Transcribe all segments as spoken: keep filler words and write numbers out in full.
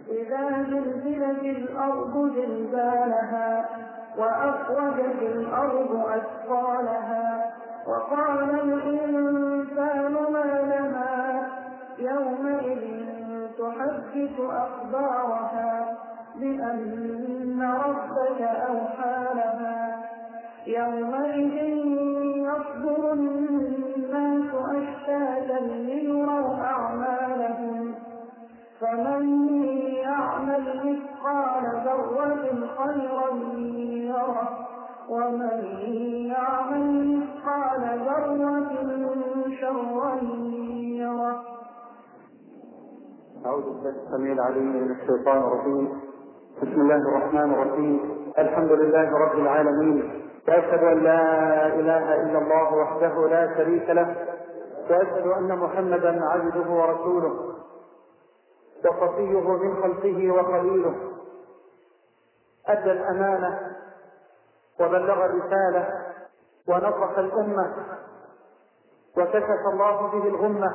إذا زلزلت الأرض زلزالها وأخرجت الأرض أثقالها وقال الإنسان ما لها يومئذ تحدث أخبارها بأن ربك أوحى لها يومئذ يصدر الناس أشتاتا ليروا أعمالهم فمن يعمل مثقال ذرة خيرا يره ومن يعمل مثقال ذرة شرا يره. أعوذ بالله السميع العليم من الشيطان الرجيم. بسم الله الرحمن الرحيم. الحمد لله رب العالمين، وأشهد أن لا إله إلا الله وحده لا شريك له، وأشهد أن محمدا عبده ورسوله وصفيه من خلقه وخليله، أدى الأمانة وبلغ الرسالة ونصح الأمة وكشف الله به الغمة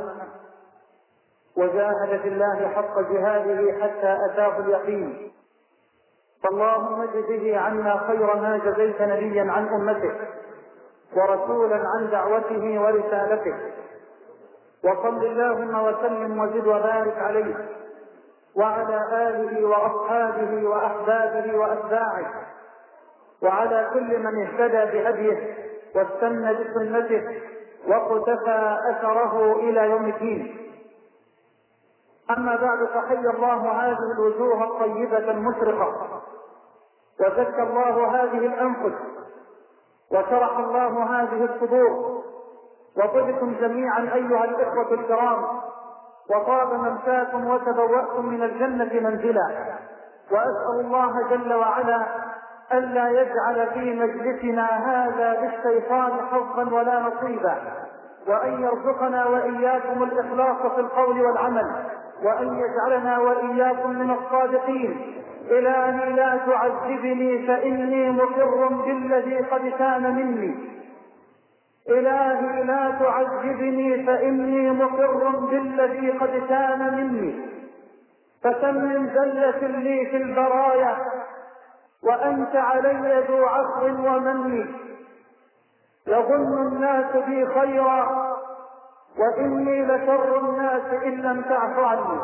وجاهد في الله حق جهاده حتى أتاه اليقين. فاللهم اجزه عنا خير ما جزيت نبيا عن أمته ورسولا عن دعوته ورسالته، وصل اللهم وسلم وزد وبارك عليه وعلى آله وأصحابه وأحبابه وأتباعه وعلى كل من اهتدى بهديه واستنى بسنته واقتفى أثره إلى يوم الدين. أما بعد، فحي الله هذه الوجوه الطيبة المشرقة وزكى الله هذه الأنفس وشرح الله هذه الصدور، وطبتم جميعا أيها الإخوة الكرام، وطاب ممشاكم وتبوأتم من الجنة منزلا. وأسأل الله جل وعلا ألا يجعل في مجلسنا هذا للشيطان حظا ولا نصيبا، وأن يرزقنا وإياكم الإخلاص في القول والعمل، وأن يجعلنا وإياكم من الصادقين. إلهي لا تعذبني فإني مقر بالذي قد كان مني، إلهي لا تعذبني فإني مقر بالذي قد كان مني. فكم من زلة لي في البرايا وأنت علي ذو عفو ومن، يظن الناس بي خيرا وإني لشر الناس إن لم تعف عني.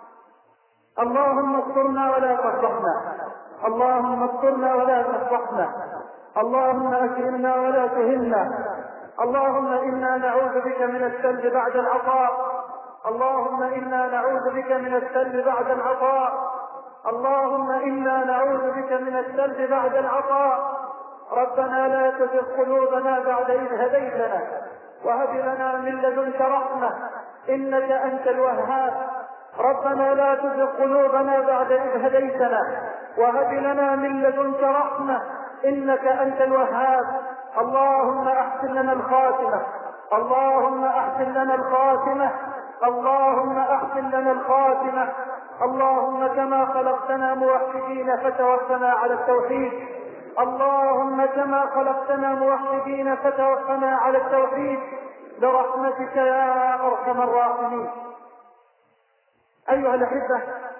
اللهم استرنا ولا تفضحنا، اللهم استرنا ولا تفضحنا، اللهم أكرمنا ولا تهنا. اللهم إنا نعوذ بك من السلب بعد العطاء، اللهم إنا نعوذ بك من السلب بعد العطاء، اللهم إنا نعوذ بك من السلب بعد العطاء. ربنا لا تزغ قلوبنا بعد إذ هديتنا وهب لنا من لدنك رحمة إنك أنت الوهاب. ربنا لا تزغ قلوبنا بعد إذ هديتنا وهب لنا من لدنك رحمة إنك أنت الوهاب. اللهم أحسن لنا الخاتمة، اللهم أحسن لنا الخاتمة، اللهم أحسن لنا الخاتمة. اللهم كما خلقتنا موحدين فتوفنا على التوحيد، اللهم كما خلقتنا موحدين فتوفنا على التوحيد برحمتك يا أرحم الراحمين. أيها الأحبة،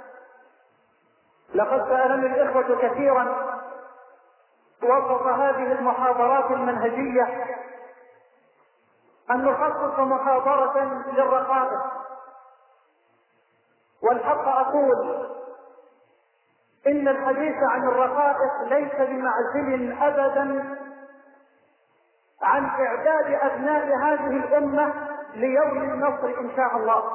لقد سألني الإخوة كثيرا وسط هذه المحاضرات المنهجية أن نخصص محاضرة للرقائق، والحق أقول إن الحديث عن الرقائق ليس بمعزل أبدا عن إعداد أبناء هذه الأمة ليوم النصر إن شاء الله.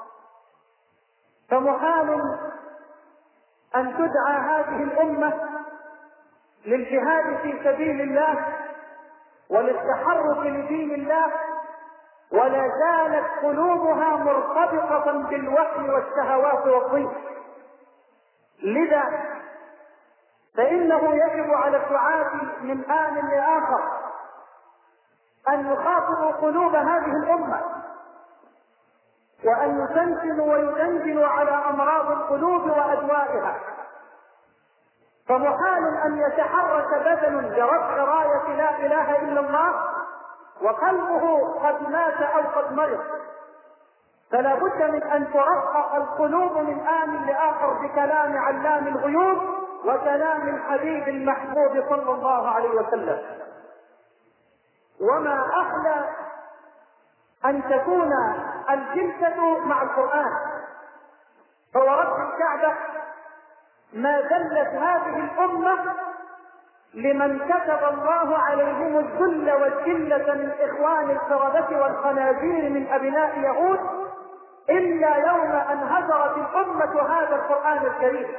فمحال أن تدعى هذه الأمة للجهاد في سبيل الله وللتحرك لدين الله ولا زالت قلوبها مرتبطة بالوحي والشهوات والضيق. لذا فإنه يجب على الدعاة من آن لآخر أن يخاطبوا قلوب هذه الأمة وأن يتنتنوا ويدندنوا على أمراض القلوب وأدوائها. فمحال أن يتحرك بدن لرفع راية لا إله إلا الله وقلبه قد مات أو قد مرض، فلا بد من أن ترقق القلوب من آن لآخر كلام علام الغيوب وكلام الحبيب المحبوب صلى الله عليه وسلم. وما أحلى أن تكون الجلسة مع القرآن. فورب الكعبة ما دلت هذه الأمة لمن كتب الله عليهم الذل والذلة من إخوان القردة والخنازير من أبناء يهود إلا يوم أن هجرت الأمة هذا القرآن الكريم،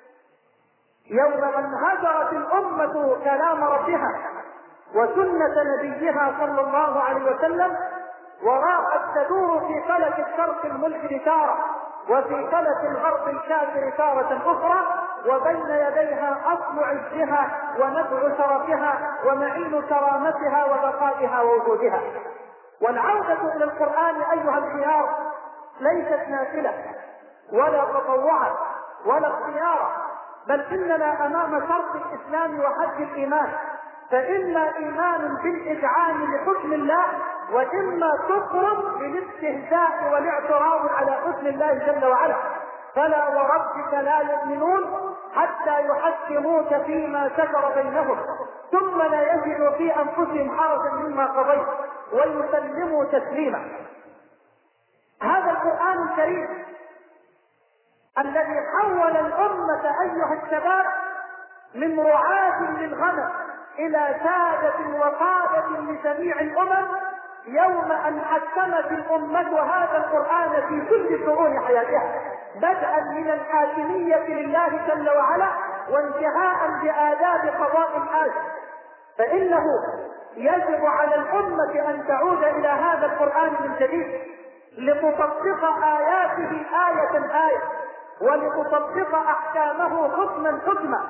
يوم أن هجرت الأمة كلام ربها وسنة نبيها صلى الله عليه وسلم، وراءت تدور في فلك الشرق الملحد تارة وفي فلك الغرب الكافر تارة أخرى، وبين يديها أصل عزها ونبع شرفها ومعين كرامتها وبقائها ووجودها. والعودة إلى القرآن أيها الخيار ليست نافلة ولا تطوعا ولا اختيارا، بل إننا أمام شرط الإسلام وحد الإيمان، فإما إيمان بالإذعان لحكم الله وإما كفر بالاستهزاء والاعتراض على حكم الله جل وعلا. فلا وربك لا يؤمنون حتى يحكموك فيما شجر بينهم ثم لا يجدوا في أنفسهم حرجا مما قضيت ويسلموا تسليما. هذا القرآن الكريم الذي حول الأمة أيها الشباب من رعاة للغنم إلى سادة وقادة لجميع الأمم، يوم أن حكمت الأمة هذا القرآن في كل شؤون حياتها، بدءا من الحاكمية لله جل وعلا وانتهاء بآداب قضاء الحاجة. فإنه يجب على الأمة أن تعود إلى هذا القرآن من جديد لتطبق آياته آية آية، ولتطبق أحكامه حكما حكما،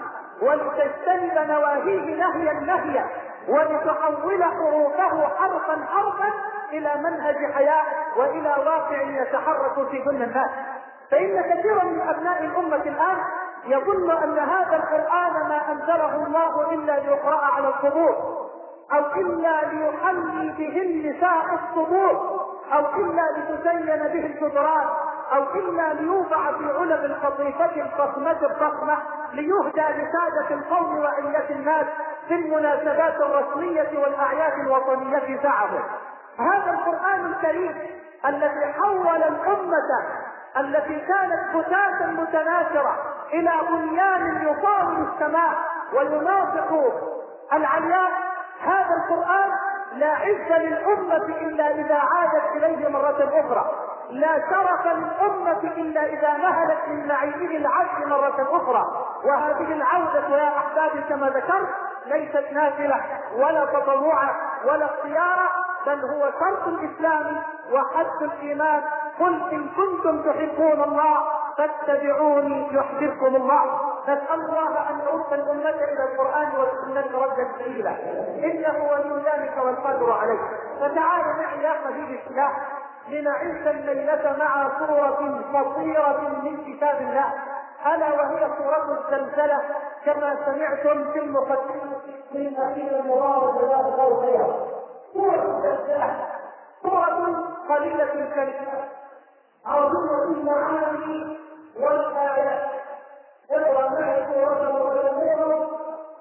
ولتجتنب نواهيه نهيا نهيا، ولتحول حروفه حرفا حرفا إلى منهج حياة وإلى واقع يتحرك في دنيا الناس. فإن كثيرا من أبناء الأمة الآن يظن أن هذا القرآن ما أنزله الله إلا ليقرأ على القبور، أو إلا ليحلي به النساء الصدور، أو إلا لتزين به الجدران، أو إلا ليوضع في علب القطيفة الفخمة الضخمة ليهدى لسادة القوم وعلة الناس في المناسبات الرسمية والأعياد الوطنية زعموا. هذا القرآن الكريم الذي حول الأمة التي كانت فتاة متناثرة إلى بنيان يطاول السماء ويناطق العلياء، هذا القرآن لا عز للأمة إلا إذا عادت إليه مرة أخرى، لا شرف للأمة إلا إذا نهلت من نعيمه العز مرة أخرى. وهذه العودة يا أحبابي كما ذكرت ليست نافلة ولا تطوعا ولا اختيارا، بل هو شرط الإسلام وحد الإيمان. قل إن كنتم تحبون الله فاتبعوني يحببكم الله. نسأل الله أن يرد الأمة إلى القرآن والسنة ردا جميلا، إنه ولي ذلك والقادر عليه. فتعالوا معي يا حبيبي السلاح لنعيش الليلة مع سورة قصيرة من كتاب الله، ألا وهي سورة الزلزلة كما سمعتم في المقدمة من أخير المبارك جزاه الله خيرا. سورة الزلزلة سورة قليلة الكلمات عظيمة المعاني والآيات. اقرأ معي سورة الزلزلة.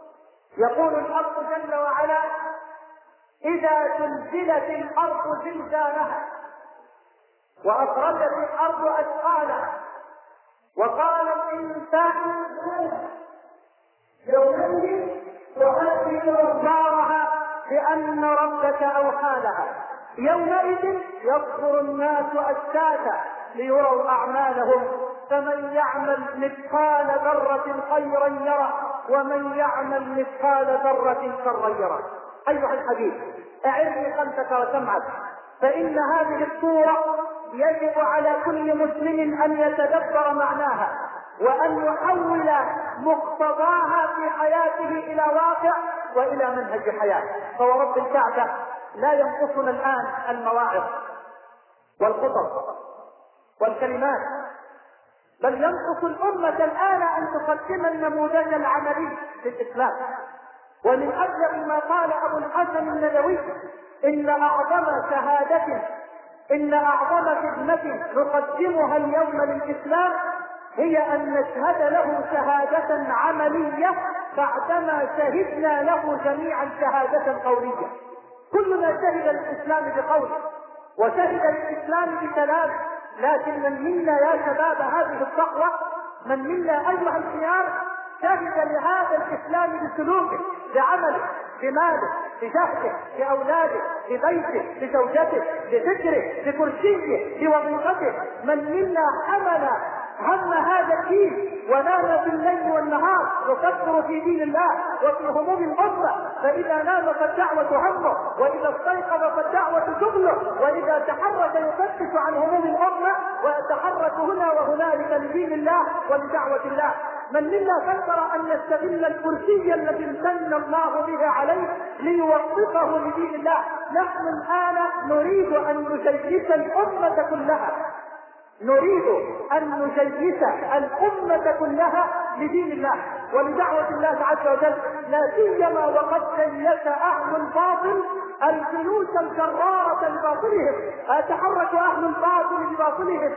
يقول الحق جل وعلا: إذا زلزلت الأرض زلزالها وأخرجت الأرض أثقالها وقال الإنسان يومئذ تحدث أخبارها بأن ربك أوحى لها. يومئذ يصدر الناس أشتاتا ليروا أعمالهم، فمن يعمل مثقال ذرة خيرا يره ومن يعمل مثقال ذرة شرا يره. أيها الحبيب أعرني قلبك وسمعك، فإن هذه السورة يجب على كل مسلم أن يتدبر معناها وأن يحول مقتضاها في حياته إلى واقع وإلى منهج حياة. فورب الكعبة لا ينقصنا الآن المواعظ والخطب والكلمات، بل ينقص الأمة الآن أن تقدم النموذج العملي في الإسلام. ومن أجل ما قال أبو الحسن الندوي: إن أعظم شهادة إن أعظم خدمة نقدمها اليوم للإسلام هي أن نشهد له شهادة عملية بعدما شهدنا له جميعا شهادة قولية. كلنا شهد الإسلام بقوله وشهد الإسلام بكلامه، لكن من منا يا شباب هذه الصحوة، من منا أيها الخيار شهد لهذا الإسلام بسلوكه، بعمله، بماله، بجهده، بأولاده، ببيته، بزوجته، بفكره، بكرسيه، بوظيفته. من منا حمل هم هذا الدين ونام في الليل والنهار يفكر في دين الله وفي هموم الأمة، فإذا نام فالدعوة همه، وإذا استيقظ فالدعوة شغله، وإذا تحرك يفتش عن هموم الأمة ويتحرك هنا وهنالك لدين الله ولدعوة الله. من منا فكر أن يستغل الكرسي الذي امتن الله به عليه ليوظفه لدين الله. نحن الآن نريد أن نجيش الأمة كلها، نريد أن نجيش الأمة كلها لدين الله ولدعوة الله عز وجل، لا سيما وقد جيش أهل الباطل الجيوش الجرارة لباطلهم، يتحرك أهل الباطل لباطلهم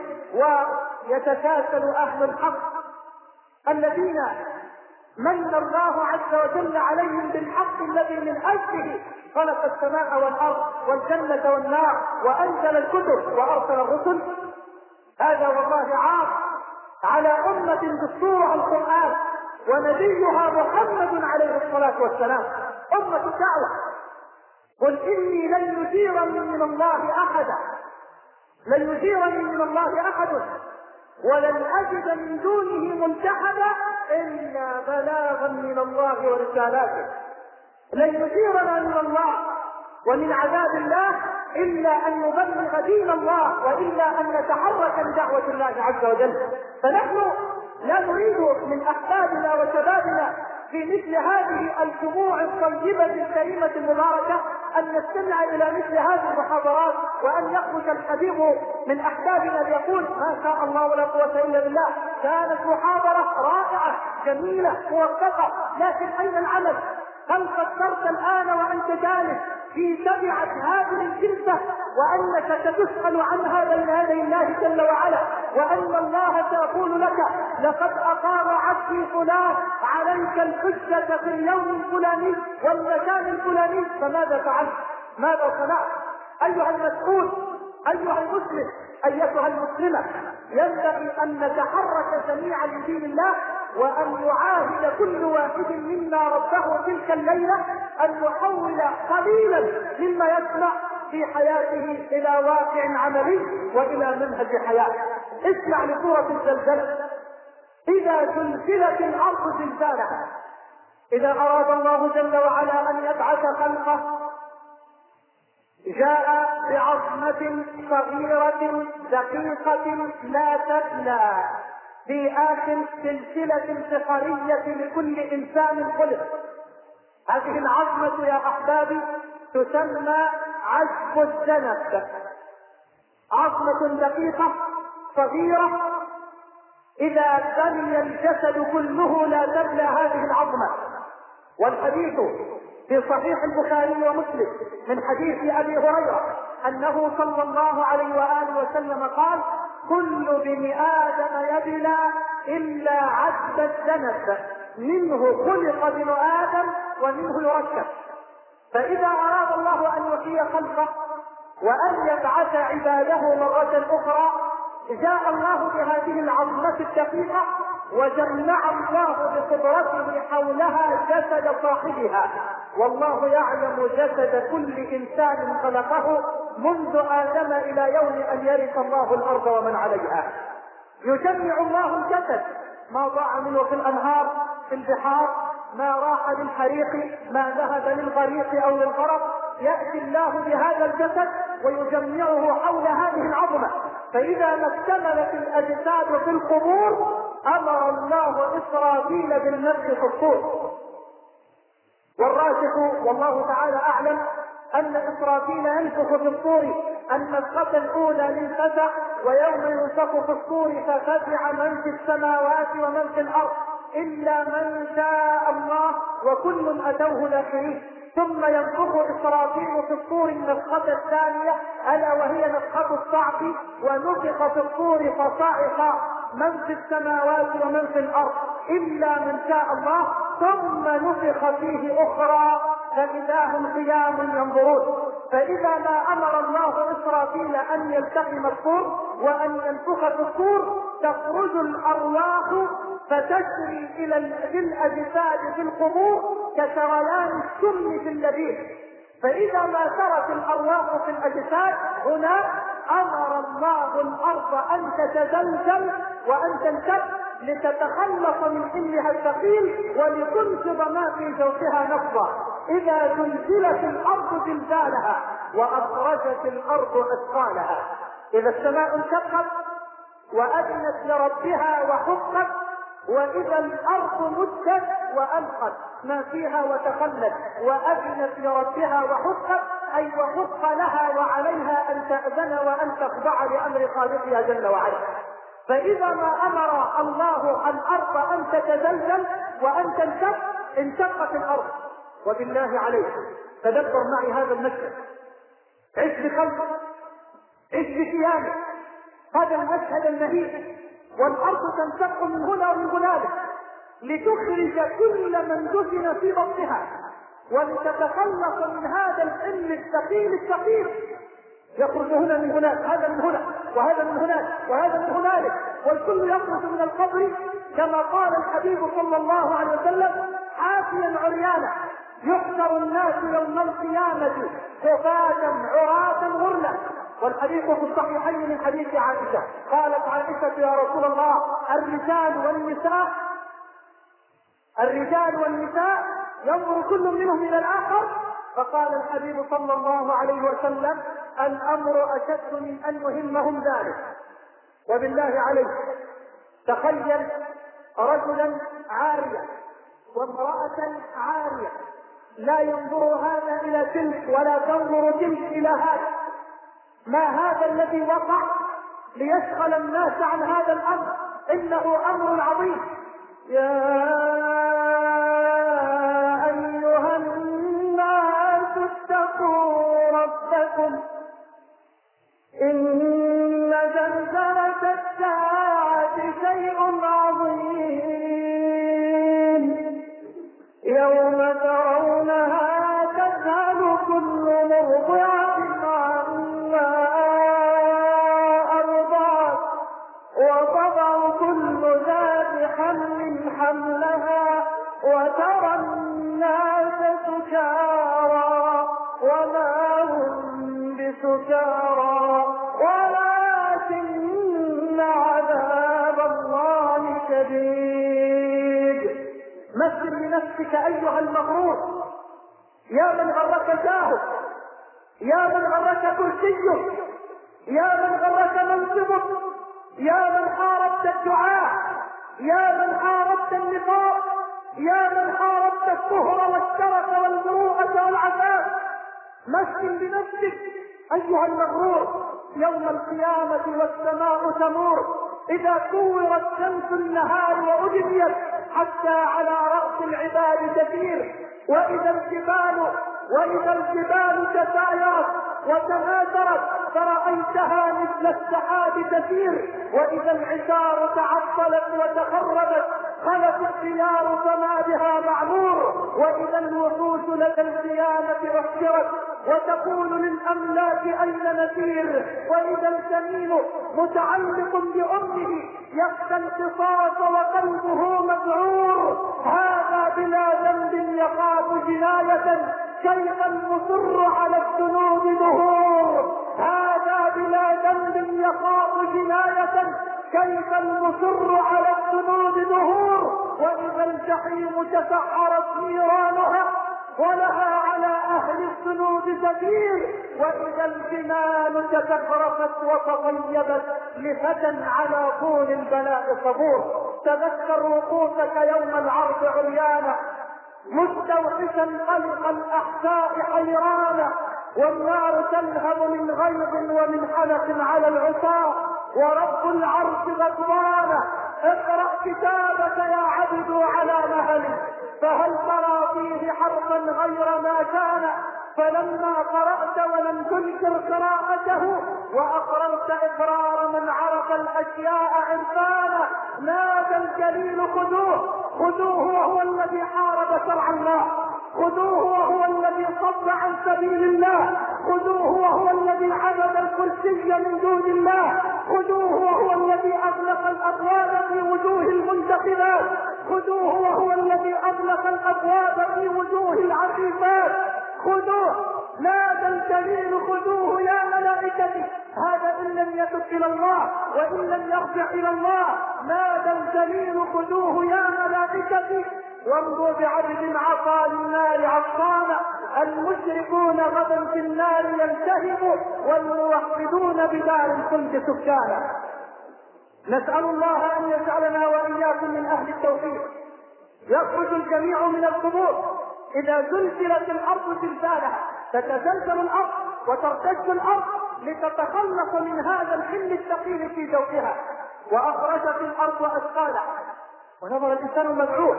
ويتكاسل أهل الحق الذين من الله عز وجل عليهم بالحق الذي من أجله خلق السماء والأرض والجنة والنار وأنزل الكتب وأرسل الرسل. هذا والله عار على أمة دستورها القرآن ونبيها محمد عليه الصلاة والسلام، أمة الدعوة. قل إني لن يجيرني من الله أحدا، لن يجيرني من الله أحد ولن أجد من دونه ملتحدا إلا بلاغا من الله ورسالاته. لن يجيرنا من الله ومن عذاب الله إلا أن نبلغ دين الله وإلا أن نتحرك لدعوة الله عز وجل. فنحن لا نريد من أحبابنا وشبابنا في مثل هذه الجموع الطيبة الكريمة المباركة أن نستمع إلى مثل هذه المحاضرات وأن يخرج الحبيب من أحبابنا ليقول ما شاء الله ولا قوة إلا بالله، كانت محاضرة رائعة جميلة موفقة، لكن أين العمل؟ هل فكرت الآن وأنت جالس في تبعة هذه الجلسة وأنك ستسأل عنها بين يدي الله جل وعلا، وأن الله سيقول لك لقد أقام عبدي فلان عليك الحجة في اليوم الفلاني والمكان الفلاني، فماذا فعلت؟ ماذا صنعت؟ أيها المسؤول، أيها المسلم، أيتها المسلمة، ينبغي أن نتحرك جميعا لدين الله وأن يعاهد كل واحد منا ربه تلك الليلة أن يحول قليلا مما يسمع في حياته إلى واقع عملي وإلى منهج حياة. اسمع لسورة الزلزلة: إذا زلزلت الأرض زلزالها. إذا أراد الله جل وعلا أن يبعث خلقه جاء بعظمة صغيرة دقيقة لا تبلى في آخر سلسلة فقرية لكل إنسان خلق. هذه العظمة يا أحبابي تسمى عجب الذنب، عظمة دقيقة صغيرة إذا بني الجسد كله لا تبلى هذه العظمة. والحديث في صحيح البخاري ومسلم من حديث أبي هريرة أنه صلى الله عليه وآله وسلم قال: كل بني آدم يبلى إلا عجب الذنب، منه خلق ابن آدم ومنه يركب. فإذا أراد الله أن يحيي خلقه وأن يبعث عباده مرة أخرى جاء الله بهذه العظمة الدقيقة وجمع الله بقدرته حولها جسد صاحبها. والله يعلم جسد كل إنسان خلقه منذ آدم إلى يوم أن يرث الله الأرض ومن عليها. يجمع الله الجسد، ما ضاع منه في الأنهار في البحار، ما راح للحريق، ما ذهب للغريق أو للغرق، يأتي الله بهذا الجسد ويجمعه حول هذه العظمة. فإذا ما اكتملت الأجساد في القبور أمر الله إسرافيل بالنفخ في الصور. والراجح والله تعالى أعلم أن إسرافيل ينفخ في الصور النفخة الأولى للفزع، ويوم ينفخ في الصور ففزع من في السماوات ومن في الأرض إلا من شاء الله وكل أتوه داخلين. ثم ينفخ إسرافيل في الصور النفخة الثانية ألا وهي نفخة الصعق، ونفخ في الصور فصعق من في السماوات ومن في الأرض إلا من شاء الله، ثم نفخ فيه أخرى فإذا هم قيام ينظرون. فإذا ما أمر الله إسرافيل أن يلتقم الصور وأن ينفخ في الصور تخرج الأرواح فتسري إلى الأجساد في القبور كسريان السم في اللبيب. فإذا ما سرت الأرواح في الأجساد هنا أمر الله الأرض أن تتزلزل وأن تنشق لتتخلص من حملها الثقيل ولتنشب ما في جوفها نفضا. إذا زلزلت الأرض زلزالها وأخرجت الأرض أثقالها. إذا السماء انشقت وأذنت لربها وحقت، وإذا الأرض مدت وألقت ما فيها وتخلت وأذنت لربها وحقت، أي وحق لها وعليها أن تأذن وأن تخضع لأمر خالقها جل وعلا. فإذا ما أمر الله الأرض أن تتزلزل وأن تنشق انشقت الأرض. وبالله عليك تدبر معي هذا المشهد، عش بقلبك، عش بثيابك هذا المشهد المهيب، والأرض تنشق من هنا ومن هنالك لتخرج كل من دفن في بطنها ولتتخلص من هذا الحمل الثقيل الثقيل. يخرج هنا من هناك، هذا من هنا وهذا من هناك وهذا من هنالك، والكل يخرج من القبر كما قال الحبيب صلى الله عليه وسلم حافيا عريانا. يحشر الناس يوم القيامة حفاة عراة غرلا. والحديث في الصحيحين من حديث عائشة قالت عائشة يا رسول الله الرجال والنساء الرجال والنساء ينظر كل منهم إلى الآخر؟ فقال الحبيب صلى الله عليه وسلم الأمر أشد من أن يهمهم ذلك. وبالله عليك تخيل رجلا عاريا وامرأة عارية، لا ينظر هذا إلى تلك ولا تنظر تلك إلى هذا. ما هذا الذي وقع ليشغل الناس عن هذا الأمر؟ إنه أمر عظيم. يا أيها الناس اتقوا ربكم إن زلزلة الساعة شيء عظيم يوم ترونها تذهل كل مرضعة عما أرضعت وتضع كل ذات حمل حملها وترى الناس سكارى وما هم بسكارى ولكن عذاب الله شديد. مثل لنفسك أيها المغرور، يا من غرك جاهك، يا من غرك كرسيك، يا من غرك منصبك، يا من حاربت الدعاء، يا من حاربت النفاق، يا من حاربت الكفر والشرك والمروءة والعذاب. مثل بنفسك أيها المغرور يوم القيامة والسماء تمور إذا كورت شمس النهار وأجليت حتى على رأس العباد تسير، وإذا الجبال وإذا الجبال تسايرت وتماثرت فرأيتها مثل السحاب تسير، وإذا العشار تعطلت وتخربت خلت الثيار فما بها معمور، وإذا الوحوش لدى القيامة عسكرت وتقول للأملاك أين نسير، وإذا الجنين متعلق بأمه يخشى القصاص وقلبه مذعور. هذا بلا ذنب يخاف جناية كيف المصر على الذنوب ظهور. هذا بلا ذنب يخاف جناية كيف المصر على الذنوب ظهور. وإذا الجحيم تسعرت نيرانها ولها على أهل الذنوب سبيل، وإذا الجنان تزخرفت وتطيبت لفتى على طول البلاء صبور. تذكر وقوفك يوم العرض عريانا مستوحشا قلق الأحساء حيرانا، والنار تلهب من غيظ ومن حنق على العصاة ورب العرش غضبانا. اقرأ كتابك يا عبد على مهل، فهل ترى فيه حرفا غير ما كان؟ فلما قرأت ولم تنكر قراءته وأقررت إقرار من عرف الأشياء عرفانا نادى الجليل خذوه خذوه وهو الذي حارب شرع الله، خذوه وهو الذي صد عن سبيل الله، خذوه وهو الذي عبد الكرسي من دون الله، خذوه وهو الذي أغلق الأبواب في وجوه المنتقبات، خذوه وهو الذي أغلق الأبواب في وجوه العفيفات، خذوه. نادى الجليل خذوه يا ملائكتي. هذا إن لم يتب إلى الله وإن لم يرجع إلى الله. نادى الجليل خذوه يا ملائكتي. وامضوا بعبد عصى للنار عصانا، المشركون غدا في النار يلتهبوا والموحدون بدار الخلد سكانا. نسأل الله أن يجعلنا وإياكم من أهل التوحيد. يخرج الجميع من القبور إذا زلزلت الأرض زلزالها، تتزلزل الأرض وترتج الأرض لتتخلص من هذا الحمل الثقيل في جوفها. وأخرجت الأرض أثقالها. ونظر الإنسان المدعوه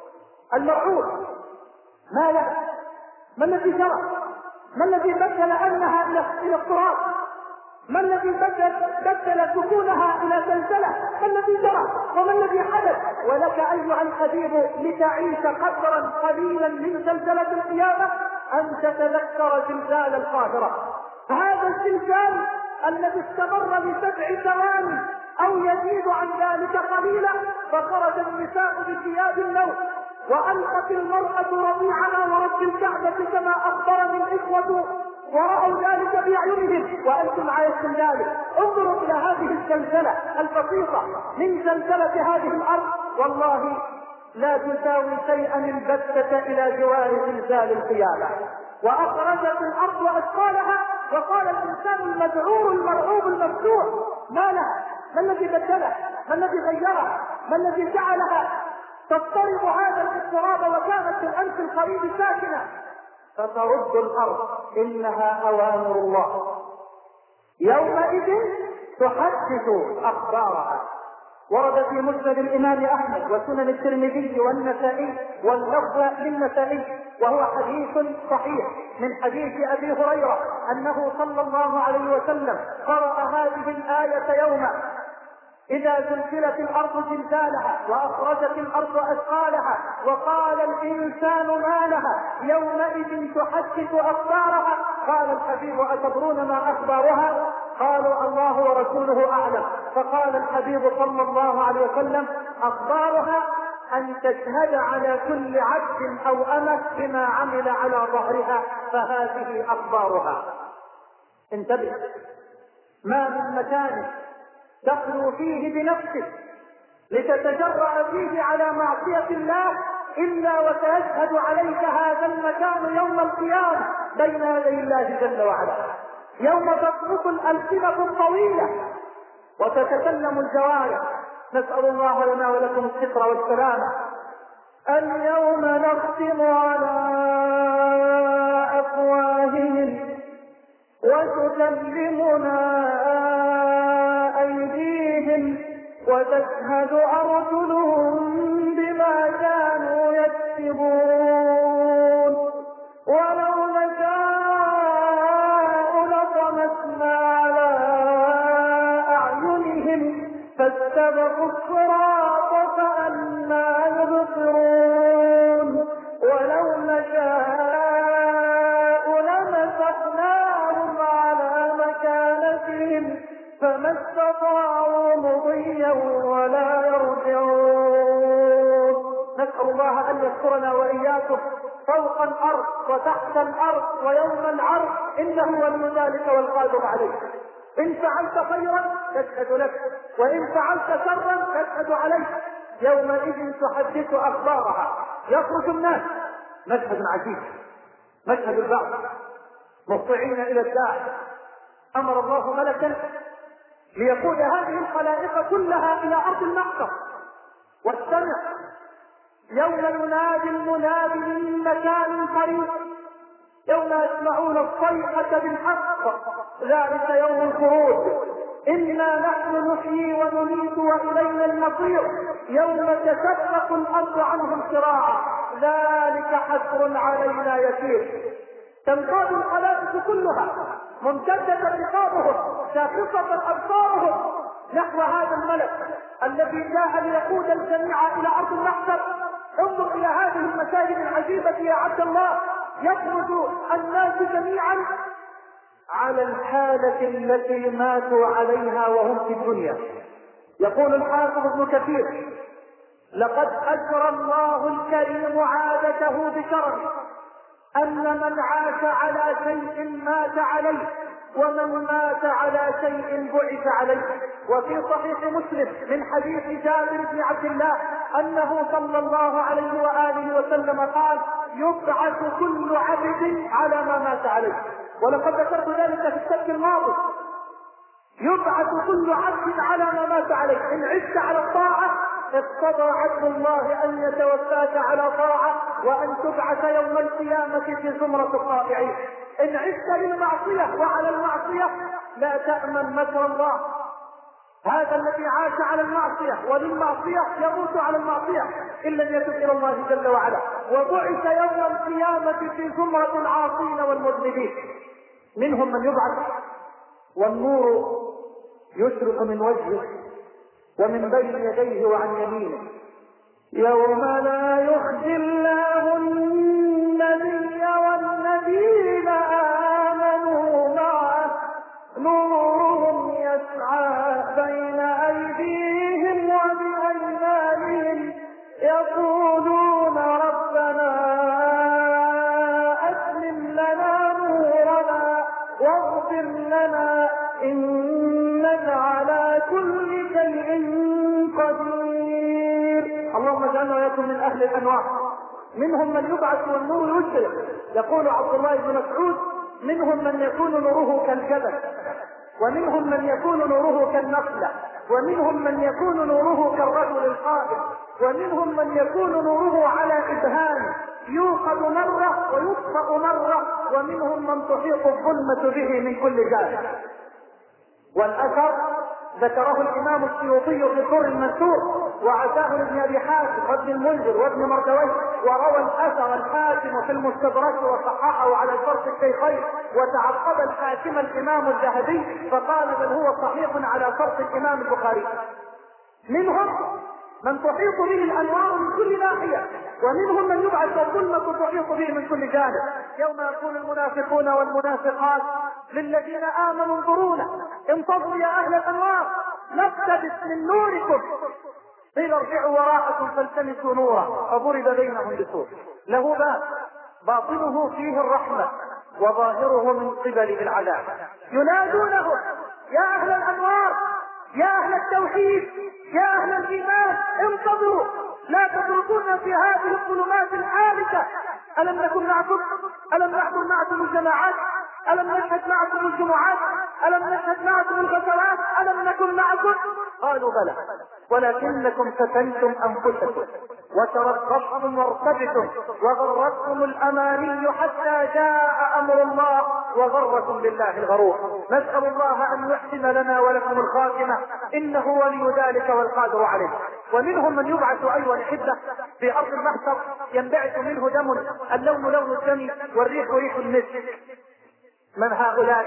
المرعوب ما له؟ ما الذي جرى؟ ما الذي بدل أنها إلى التراب؟ ما الذي بدل بدل سكونها إلى زلزلة؟ ما الذي جرى؟ وما الذي حدث؟ ولك أيها الحبيب لتعيش قدرا قليلا من زلزلة القيامة أن تتذكر زلزال القاهرة. هذا الزلزال الذي استمر لسبع ثواني أو يزيد عن ذلك قليلا، فخرج النساء بثياب النوم وألقت المرأة رضيعنا ورب الكعبة كما أخبرني الإخوة ورأوا ذلك بأعينهم وأنتم عايشون ذلك. انظروا إلى هذه الزلزلة البسيطة من زلزلة هذه الأرض، والله لا تساوي شيئا البتة إلى جوار زلزال القيامة. وأخرجت الأرض أثقالها. وقال الإنسان المذعور المرعوب المفتوح ما لها؟ ما الذي بدله؟ ما الذي غيره؟ ما الذي جعلها تضطرب هذا الاضطراب وكانت في الأمس القريب ساكنة؟ فترد الأرض إنها أوامر الله. يومئذ تحدث أخبارها. ورد في مسند الإمام أحمد وسنن الترمذي والنسائي واللفظ للنسائي، وهو حديث صحيح من حديث أبي هريرة أنه صلى الله عليه وسلم قرأ هذه الآية يوما إذا زلزلت الأرض زلزالها وأخرجت الأرض أثقالها وقال الإنسان ما لها يومئذ تحدث أخبارها. قال الحبيب أتدرون ما أخبارها؟ قالوا الله ورسوله أعلم. فقال الحبيب صلى الله عليه وسلم أخبارها أن تشهد على كل عبد أو أمة بما عمل على ظهرها، فهذه أخبارها. انتبه، ما من مكان تخلو فيه بنفسك لتتجرأ فيه على معصية الله إلا وسيشهد عليك هذا المكان يوم القيامة بين يدي الله جل وعلا، يوم تطلق الألسنة الطويلة وتتكلم الجوارح. نسأل الله لنا ولكم الستر والسلامة. اليوم نختم على أفواههم وتكلمنا أيديهم وتشهد أرجلهم بما كانوا يكسبون. ولو نشاء لطمسنا على أعينهم فاستبقوا الصراط فأنى يبصرون. ولو نشاء لمسخناهم على مكانتهم فما استطاعوا مضيا ولا يرجعون. نسأل الله أن يذكرنا وإياكم فوق الأرض وتحت الأرض ويوم العرض، إنه ولي ذلك والقادر عليه. إن فعلت خيرا تشهد لك، وإن فعلت شرا تشهد عليك. يومئذ تحدث أخبارها. يخرج الناس، مشهد عجيب، مشهد البعض مطيعين إلى الداعي. أمر الله ملكا ليقود هذه الخلائق كلها إلى أرض المحشر. واستمع، يوم ينادي المنادي من مكان قريب، يوم يسمعون الصيحة بالحق، ذلك يوم الخروج. إنا نحن نحيي ونميت وإلينا المصير. يوم تشقق الأرض عنهم سراعا، ذلك حسر علينا يسير. تنقاد الخلائق كلها ممتدة رقابهم شاخصة أبصارهم نحو هذا الملك الذي جاء ليقود الجميع إلى أرض المحشر. انظر إلى هذه المشاهد العجيبة يا عبد الله، يخرج الناس جميعا على الحالة التي ماتوا عليها وهم في الدنيا. يقول الحافظ ابن كثير: لقد أجرى الله الكريم عادته بشرعه أن من عاش على شيء مات عليه، ومن مات على شيء بعث عليه. وفي صحيح مسلم من حديث جابر بن عبد الله أنه صلى الله عليه وآله وسلم قال: يبعث كل عبد على ما مات عليه. ولقد ذكرت ذلك في السبت الماضي. يبعث كل عبد على ما مات عليه. إن عشت على الطاعة اقتضى عدل الله أن يتوفاك على طاعة وأن تبعث يوم القيامة في زمرة الطائعين. إن عشت للمعصية وعلى المعصية لا تأمن مكر الله. هذا الذي عاش على المعصية وللمعصية يموت على المعصية إن لم يتب إلى الله جل وعلا، وبعث يوم القيامة في زمرة العاصين والمذنبين. منهم من يبعث والنور يشرق من وجهه ومن بين يديه وعن يمينه. يوم لا يخزي الله النبي والذين آمنوا معه نورهم يسعى بين أيديهم وبأيمانهم يقولون ربنا أتمم لنا نورنا واغفر لنا إنك على كل شيء قدير. اللهم اجعلنا وإياكم من أهل الأنوار. منهم من يبعث والنور يشرق. يقول عبد الله بن مسعود: منهم من يكون نوره كالجبل، ومنهم من يكون نوره كالنخلة، ومنهم من يكون نوره كالرجل القائم، ومنهم من يكون نوره على إبهام يوقد مرة ويطفأ مرة، ومنهم من تحيط الظلمة به من كل جانب. والأثر ذكره الإمام السيوطي في الدر المنثور، وعزاه ابن أبي حاتم وابن المنذر وابن مردويه، وروى الأثر الحاكم في المستدرك وصححه على شرط الشيخين، وتعقب الحاكم الإمام الذهبي فقال بل هو صحيح على شرط الإمام البخاري. منهم من تحيط به الأنوار من كل ناحية، ومنهم من يبعث والظلمة تحيط به من كل جانب. يوم يقول المنافقون والمنافقات للذين آمنوا انظرونا انتظروا يا أهل الأنوار نقتبس من نوركم، قيل ارجعوا وراءكم فالتمسوا نورا فضرب بينهم بسور له باب باطنه فيه الرحمة وظاهره من قبل العذاب. ينادونه يا أهل الأنوار، يا أهل التوحيد، يا أهل الإيمان انتظروا لا تتركونا في هذه الظلمات الحالكة. ألم نكن معكم؟ ألم نحضر معكم الجماعات؟ ألم نشهد معكم الجمعات؟ ألم نشهد معكم الغزوات؟ ألم نكن معكم؟ قالوا بلى ولكنكم فتنتم أنفسكم وترقبتم وارتبتم وغرتكم الأماني حتى جاء أمر الله وغركم بالله الغرور. نسأل الله أن يحسن لنا ولكم الخاتمة إنه ولي ذلك والقادر عليه. ومنهم من يبعث أيضا حدة في أرض المحشر ينبعث منه دم اللون لون الدم والريح ريح المسك. من هؤلاء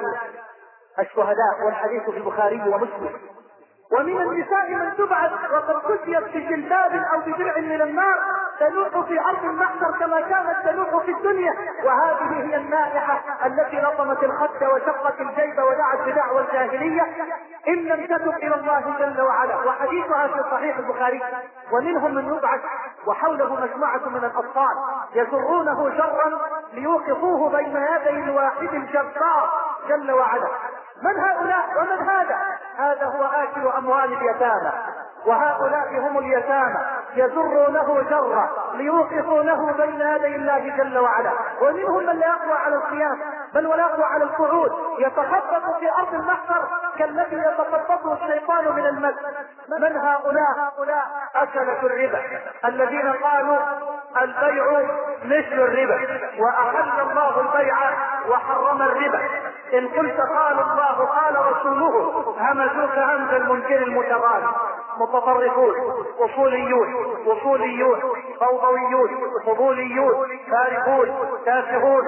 الشهداء والحديث في البخاري ومسلم. ومن النساء من تبعث وقد كسيت بجلباب او بدرع من النار تلوح في ارض المحشر كما كانت تلوح في الدنيا، وهذه هي النائحة التي لطمت الخد وشقت الجيب ودعت بدعوى الجاهلية ان لم تتب الى الله جل وعلا، وحديثها في صحيح البخاري. ومنهم من يبعث وحوله مجموعة من الاطفال يجرونه جرا ليوقفوه بين يدي الواحد الجبار جل وعلا. من هؤلاء ومن هذا؟ هذا هو آكل أموال اليتامى، وهؤلاء هم اليتامى يجرونه جرة ليوقفونه بين يدي الله جل وعلا. ومنهم من لا يقوى على القيام بل ولا يقوى على القعود، يتخبط في أرض المحشر كالذي يتخبطه الشيطان من المس. من هؤلاء؟ هؤلاء أكلة الربا الذين قالوا البيع مثل الربا وأحل الله البيع وحرم الربا. إن قلت قال الله قال رسوله همزوك همز المنكر المتغال. متطرفون وصوليون وصوليون فوضويون فضوليون فارقون تافهون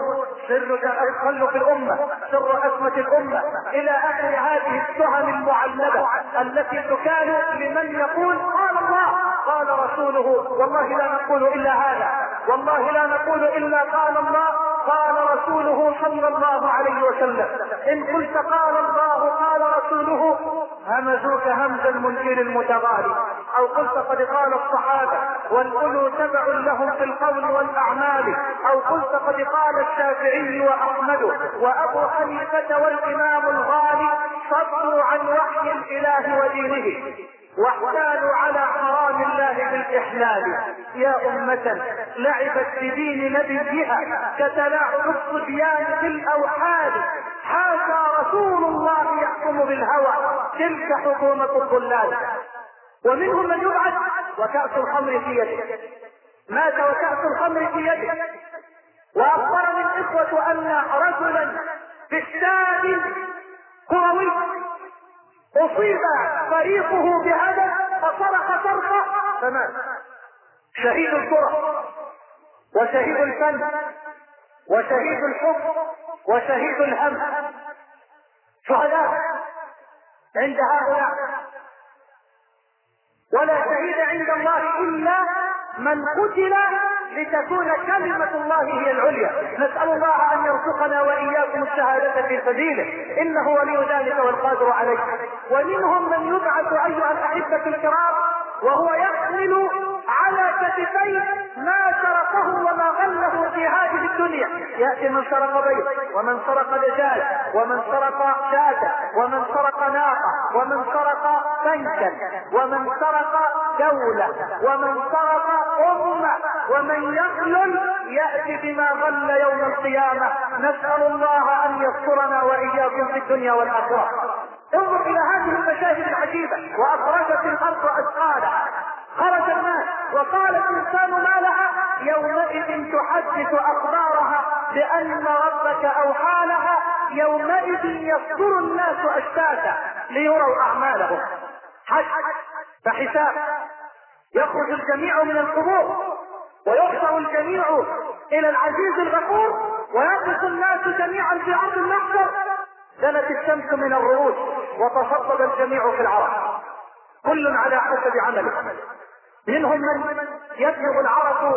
سر تخلف الأمة، سر أزمة الأمة، إلى آخر هذه التهم المعلبة التي تكال لمن يقول قال الله قال رسوله. والله لا نقول إلا هذا، والله لا نقول إلا قال الله قال رسوله صلى الله عليه وسلم. إن قلت قال الله قال رسوله همزوك همز المنكر المتغالي، أو قلت قد قال الصحابة والأولو تبع لهم في القول والأعمال، أو قلت قد قال الشافعي وأحمد وأبو حنيفة والإمام الغالي صدوا عن وحي الإله ودينه واحتالوا على حرام الله بالإحلال. يا أمة لعبت بدين نبيها كتلاعب الصبيان في الأوحال، حاشا رسول الله يحكم بالهوى تلك حكومة الضلال. ومنهم من يبعث وكأس الخمر في يده، مات وكأس الخمر في يده. وأخبرني الإخوة أن رجلا في الشام كروي أصيب فريقه بهدف فصرخ صرخة فمات. شهيد الكرة وشهيد الفن وشهيد الحب وشهيد الهم، شهداء عند هؤلاء. ولا شهيد عند الله إلا من قتل لتكون كلمة الله هي العليا. نسأل الله أن يرزقنا وإياكم الشهادة في سبيله، إنه ولي ذلك والقادر عليه. ومنهم من يبعث أيها الأحبة الكرام وهو يحمل على كتفيه ما سرقه وما غله في هذه الدنيا. يأتي من سرق بيض، ومن سرق دجاج، ومن سرق شاة، ومن سرق ناقة، ومن سرق بنكا، ومن سرق دولة، ومن سرق أمة، ومن يغلل يأتي بما غل يوم القيامة. نسأل الله أن يسترنا وإياكم في الدنيا والآخرة. انظر إلى هذه المشاهد العجيبة. وأخرجت الأرض أثقالها، خرج الناس وقال الإنسان ما لها يومئذ تحدث أخبارها بأن ربك أوحى لها. يومئذ يصدر الناس أشتاتا ليروا أعمالهم، حج فحساب. يخرج الجميع من القبور ويحشر الجميع إلى العزيز الغفور ويقف الناس جميعا في أرض المحشر. دنت الشمس من الرؤوس وتصدد الجميع في العرق، كل على حسب عمله. منهم من يبلغ العرق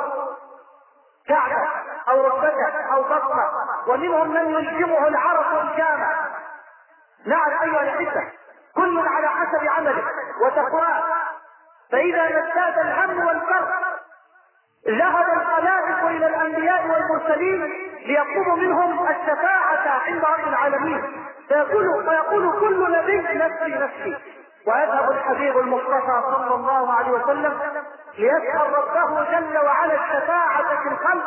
كعبة أو ركبة أو بطنة، ومنهم من يلجمه العرق الجامع. نعم أيها الأحبة، كل على حسب عمله وتقواه. فإذا ازداد الهم والكرب ذهب الخلائق إلى الأنبياء والمرسلين ليطلبوا منهم الشفاعة عند رب العالمين، فيقول ويقول كل نبي نفسي نفسي. ويذهب الحبيب المصطفى صلى الله عليه وسلم ليسأل ربه جل وعلا الشفاعة في الخلق،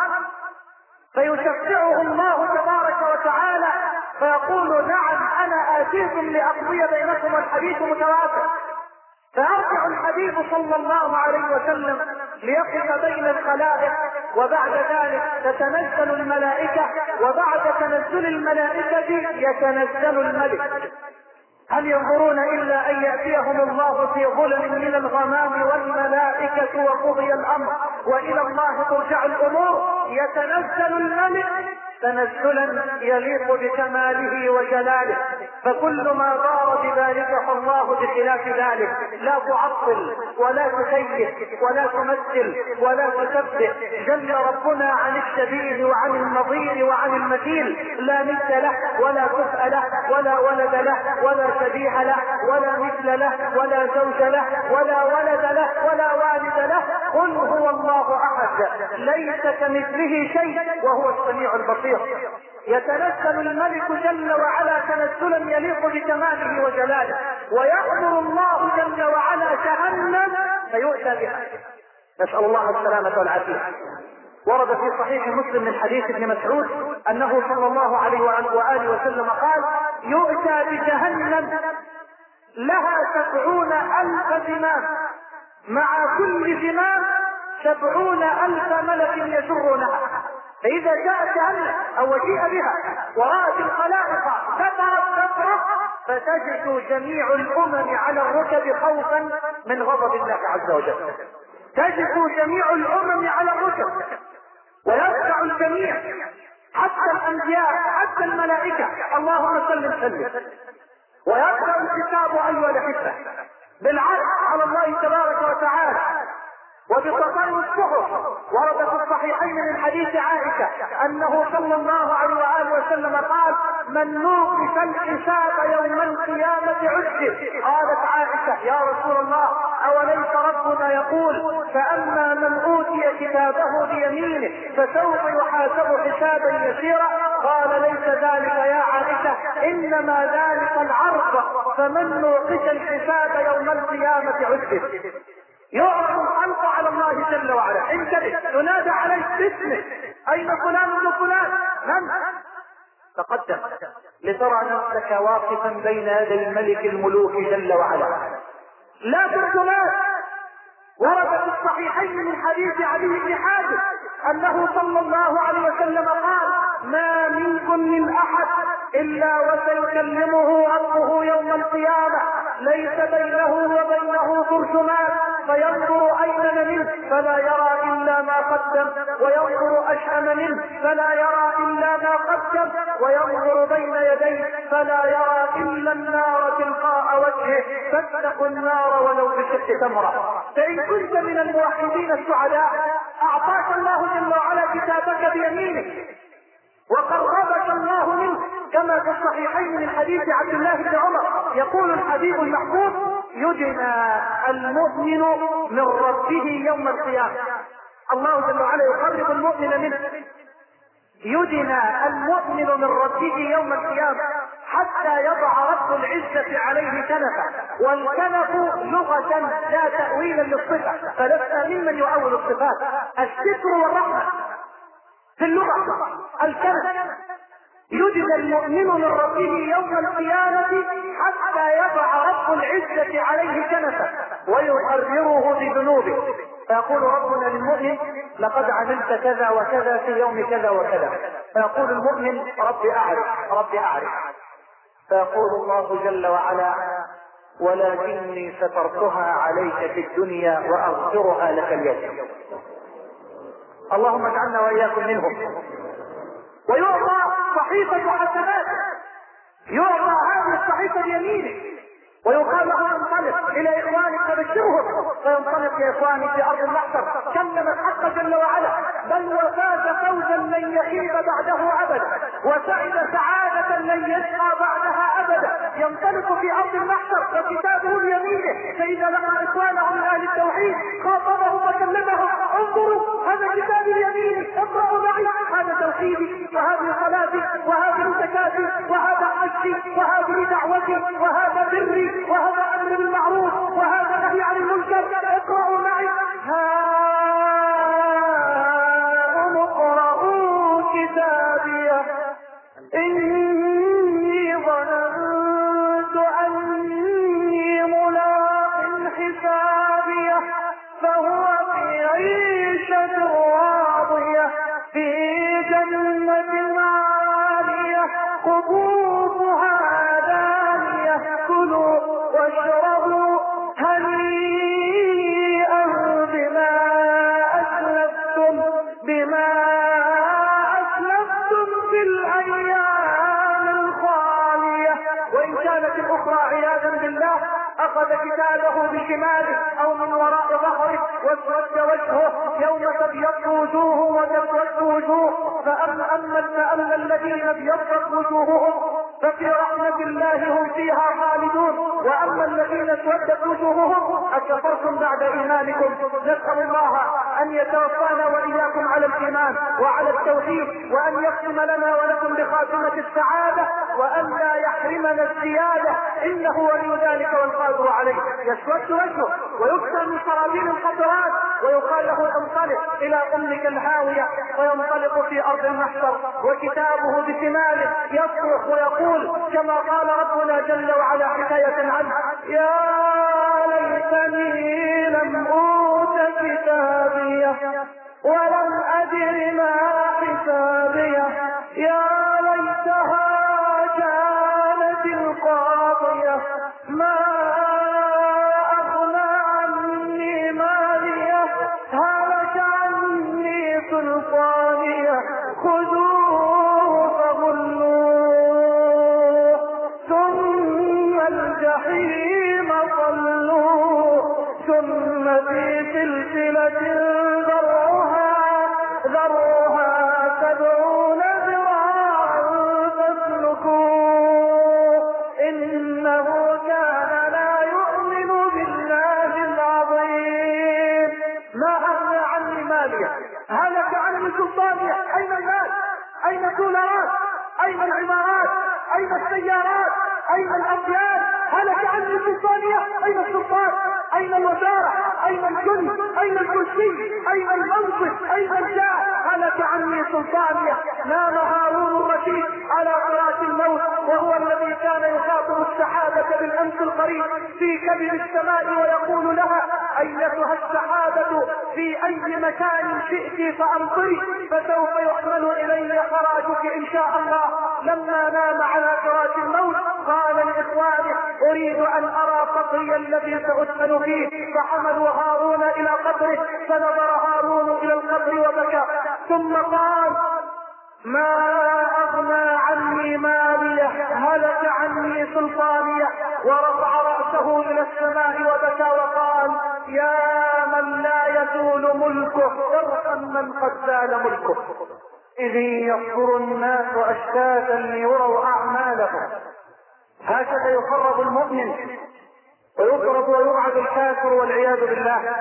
فيشفعه الله تبارك وتعالى فيقول نعم أنا آتيكم لأقضي بينكم والحديث متواتر. فيرجع الحبيب صلى الله عليه وسلم ليقف بين الخلائق، وبعد ذلك تتنزل الملائكة، وبعد تنزل الملائكة يتنزل الملك. هل ينظرون إلا أن يأتيهم الله في ظلم من الغمام والملائكة وقضي الأمر وإلى الله ترجع الأمور. يتنزل الملك تنزلا يليق بكماله وجلاله، فكل ما دار بذلك فالله بخلاف ذلك. لا تعطل ولا تكيف ولا تمثل ولا تشبه. جل ربنا عن الشبيه وعن النظير وعن المثيل، لا مثل له ولا كفء له ولا ولد له ولا شبيه له ولا مثل له ولا زوج له ولا ولد له ولا والد له. قل هو الله أحد ليس كمثله شيء وهو السميع البصير. يتنزل الملك جل وعلا تنزلا يليق بكماله وجلاله، ويأمر الله جل وعلا جهنم فيؤتى بها. نسأل الله السلامة والعافية. ورد في صحيح مسلم من حديث ابن مسعود أنه صلى الله عليه وآله وسلم قال يؤتى بجهنم لها سبعون ألف زمام، مع كل زمام سبعون ألف ملك يجرونها. فإذا جاءت جهنم أو جيء بها ورأت الخلائق كثرت كثرة فتجد جميع الأمم على الركب خوفا من غضب الله عز وجل. تجد جميع الأمم على الركب ويرجع الجميع حتى حتى الانبياء حتى الملائكة اللهم سلم سلم. ويبدأ الكتاب اول حسة بالعرض على الله تبارك وتعالى وبتطاير الصحف. ورد في الصحيحين من حديث عائشة انه صلى الله عليه وآله وسلم قال: من نوقش الحساب يوم القيامة عذب. قالت عائشة: يا رسول الله اوليس ربنا يقول: فاما من اوتي كتابه بيمينه فسوف يحاسب حسابا يسيرا؟ قال: ليس ذلك يا عائشة، انما ذلك العرض، فمن نوقش الحساب يوم القيامة عذب. يعرض الخلق على الله جل وعلا، انتبه، ينادى عليه باسمه: اين فلان ابن فلان؟ من؟ تقدم لترى نفسك واقفا بين يدي الملك الملوك جل وعلا لا ترجمان. ورد في الصحيحين من حديث علي بن حاتم انه صلى الله عليه وسلم قال: ما منكم من احد الا وسيكلمه ربه يوم القيامة، ليس بينه وبينه ترجمان، فينظر ايمن منه فلا يرى الا ما قدم، وينظر اشأم منه فلا يرى الا ما قدم، وينظر بين يديه فلا يرى الا النار تلقاء وجهه، فاتقوا النار ولو بشق تمرة. فان كنت من الموحدين السعداء اعطاك الله جل وعلا كتابك بيمينه وقربك الله منه، كما في الصحيحين من حديث عبد الله بن عمر يقول الحبيب المحبوب: يدنى المؤمن من ربه يوم القيامة. الله جل وعلا يقرب المؤمن منه. يدنى المؤمن من ربه يوم القيامة حتى يضع رب العزة عليه كنفه. والكنف لغة لا تأويل للصفة، فلست ممن يؤول الصفات. الستر والرحمة في اللغة الكنف. يدنى المؤمن من ربه يوم القيامة حتى يضع رب العزة عليه كنفه ويقرره بذنوبه، فيقول ربنا للمؤمن: لقد عملت كذا وكذا في يوم كذا وكذا. فيقول المؤمن: رب اعرف رب اعرف. فيقول الله جل وعلا: ولكني سترتها عليك في الدنيا واغفرها لك اليوم. اللهم اجعلنا واياكم منهم. ويعطى صحيفة حسنات، يعطى هذه الصحيفة بيمينه ويقال له: انطلق الى اخوانك فبشرهم. فينطلق يا اخواني في ارض المحشر كلم الحق جل وعلا: بل وفاز فوزا لن يخيب بعده ابدا، وسعد سعادة لن يشقى بعدها ابدا. ينطلق في ارض المحشر وكتابه بيمينه، فاذا لقى اخوانه من اهل التوحيد خاطبهم وكلمهم: انظروا هذا كتاب بيمينه، اقرأوا معي، هذا توحيدي وهذه صلاتي وهذه زكاتي وهذا حجي وهذه دعوتي وهذا بري وهذا امر بالمعروف وهذا نهي عن المنكر، اقرأوا معي. هاؤم اقرءوا كتابي اني ظننت اني ملاق حسابي فهو في عيشة راضية في جنة عالية قطوفها دانية كلوا واشربوا هنيئا بما أسلفتم بما أسلفتم في الأيام الخالية. وإن كانت الأخرى عياذا بالله أخذ كتابه بشماله أو من وراء ظهره واسود وجهه يوم تبيض وجوه وتسود وجوه. فأما فأما الذين ابيضت وجوههم ففي رحمة الله هم فيها خالدون، وأما الذين اسودت وجوههم أكفرتم بعد إيمانكم. نسأل الله أن يتوفانا وإياكم على الإيمان وعلى التوحيد، وأن يختم لنا ولكم بخاتمة السعادة، وأن لا يحرمنا الزيادة، إنه ولي ذلك والقادر عليه. يسود وجهه ويكسر من سرابيل الخضرات ويقال له: انطلق الى امك الهاوية. وينطلق في ارض المحشر وكتابه بشماله يصرخ ويقول كما قال ربنا جل وعلا حكاية عنه: يا ليتني لم اوت كتابيه ولم ادر ما حسابيه يا ليتها كانت القاضية ما أغنى عني مالية هلك عني سلطانية خذوه الجحيم صلوا ثم في سلسلة ذرعها ذرعها سبعون ذراعا فاسلكوه إنه كان لا يؤمن بالله العظيم. ما أغنى عني مالية، هلك عني سلطانية. أين المال؟ أين الدولارات؟ أين العمارات؟ أين السيارات؟ أين الأميال؟ هلك عني سلطانية. أين السلطان؟ أين الوزارة؟ أين الجند؟ أين الكرسي؟ أين المنصب؟ أين الجاه؟ هلك عني سلطانية. نام هارون الرشيد على فراش الموت وهو الذي كان يخاطب السحابة بالأمس القريب في كبد السماء ويقول لها أيتها السحابة في أي مكان شئت فأمطري فسوف يحمل إلي خراجك إن شاء الله. لما نام على فراش الموت قال لإخوانه أريد أن أرى قبري الذي سأدفن فيه، فحملوا هارون إلى قبره فنظر هارون إلى القبر وبكى ثم قال ما أغنى عني مالية، هلك عني سلطانية، ورفع رأسه إلى السماء وبكى وقال يا من لا يزول ملكه ارحم من قد زال ملكه. إذ يصدر الناس أشتاتا ليروا أعمالهم. هكذا يقرب المؤمن ويضرب ويوعد الكافر والعياذ بالله.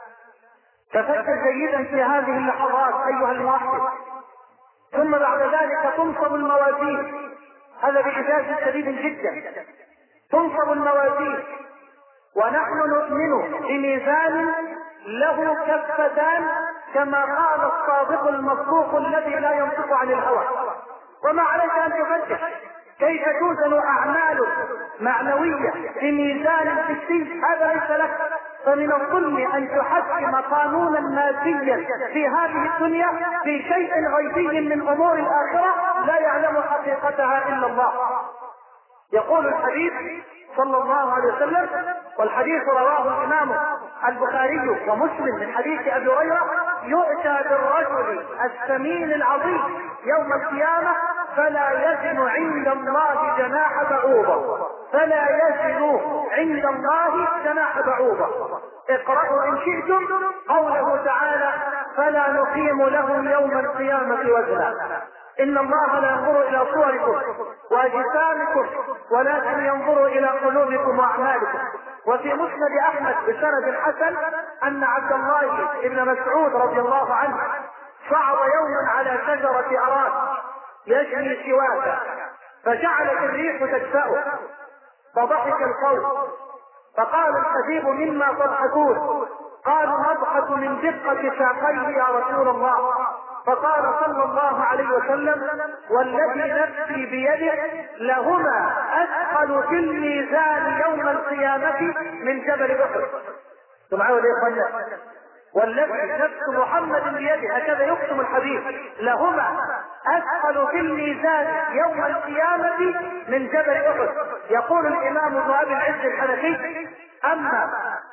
تفكر جيدا في هذه اللحظات أيها الموحد. ثم بعد ذلك تنصب الموازين، هذا بإعجاز شديد جدا. تنصب الموازين ونحن نؤمن بميزان له كفتان كما قال الصادق المصدوق الذي لا ينطق عن الهوى. وما عليك أن تفكر كيف توزن أعمال معنوية بميزان حسي، هذا ليس لك. فمن الظلم أن تحكم قانونا ماديا في هذه الدنيا في شيء غيبي من أمور الآخرة لا يعلم حقيقتها إلا الله. يقول الحديث صلى الله عليه وسلم، والحديث رواه الإمام البخاري ومسلم من حديث أبي هريرة، يؤتى بالرجل الثمين العظيم يوم القيامة فلا يزن عند الله جناح بعوضة، فلا يزن عند الله جناح بعوضة. اقرأوا إن شئتم قوله تعالى فلا نقيم لهم يوم القيامة وزنا. إن الله لا ينظر إلى صوركم وأجسامكم ولكن ينظر إلى قلوبكم وأعمالكم. وفي مسند أحمد بسند حسن أن عبد الله بن مسعود رضي الله عنه صعد يوما على شجرة أراك يجني سواكا فجعلت الريح تدفئه فضحك القوم فقال الخطيب مما تضحكون؟ قالوا نضحك من دقة ساقيه يا رسول الله. فقال صلى الله عليه وسلم والذي نفسي بيده لهما أثقل في الميزان يوم القيامة من جبل أحد. سمعوا لي قلنا والذي نفس محمد بيده، هكذا يقسم الحديث، لهما أثقل في الميزان يوم القيامة من جبل أحد. يقول الإمام ابن أبي العز الحنفي أما